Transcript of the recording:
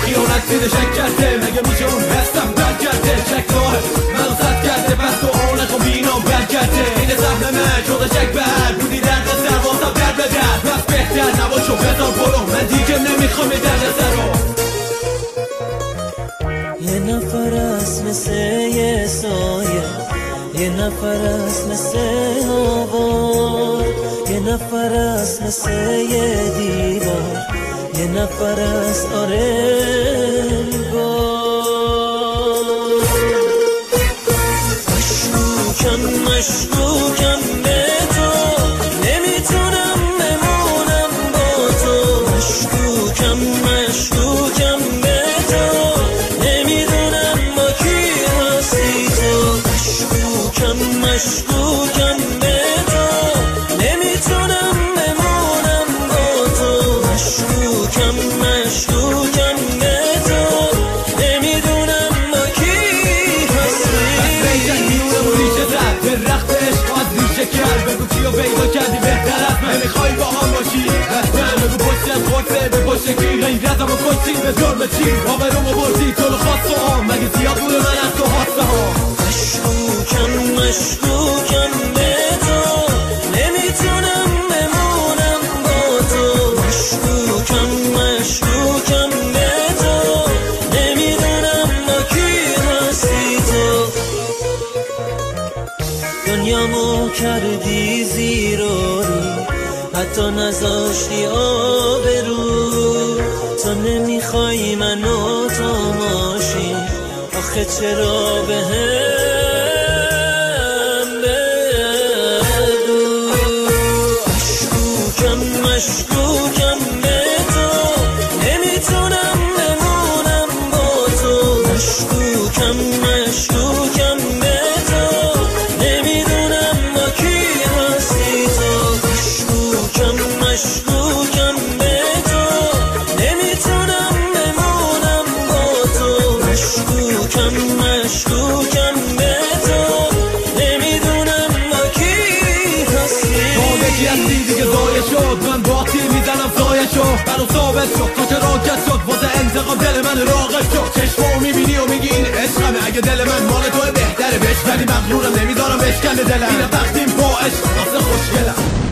خیانت دیده شک کرده مگه میشه اون هستم بد کرده شک راه منو زد کرده بس تو آنه خب بینام بد کرده این زهر من شده شک بر بودی درد سر واسم در به در پس بهتر نباشو بذار برو من دیگه نمیخوام این درد سر رو یه نفر است مثل یه سایه یه نفر است مثل هوا یه نفر است مثل یه دیوار یه نفر است آره مشکوکم به تو نمیتونم بمونم با تو مشکوکم به تو نمیدونم با کی هستی تو مشکوکم به تو نمیتونم بمونم با تو مشکوکم به تو نمیدونم با کی هستی درخت عشق از ریشه کرد بگو کیو پیدا کردی بهتر از من نمیخوای با هم باشی بهتر بگو پشت از خورده به پشت کی غیرتم و کشتی به جرم چی آبرومو بردی تو رو خواسته ها مگه زیاد بوده من از تو خواسته ها مشکوکم به تو نمیتونم بمونم با تو مشکوکم به تو نمیدونم با کی هستی تو دنیامو کردی زیر و رو حتی نذاشتی آبرو تو نمیخوای منو تو ماشی آخه چرا بهم بگو مشکوکم به تو نمیتونم بمونم با تو مشکوکم به تو نمیدونم با کی هستی تو مشکوکم به تو نمیتونم بمونم با تو مشکوکم به تو نمیدونم با کی هستی تو یکی هستی دیگه ضایع شد من باطی میزنم ضایع شد برام ثابت شد تو که راکت شد واسه انتقام دل من راغب شد چشمامو میبینی و میگی این عشقمه اگه دل من مال توه بهتره بهش ولی مغرورم نمیذارم بشکنه دلم اینم تقدیم با عشق واسه خوشگلم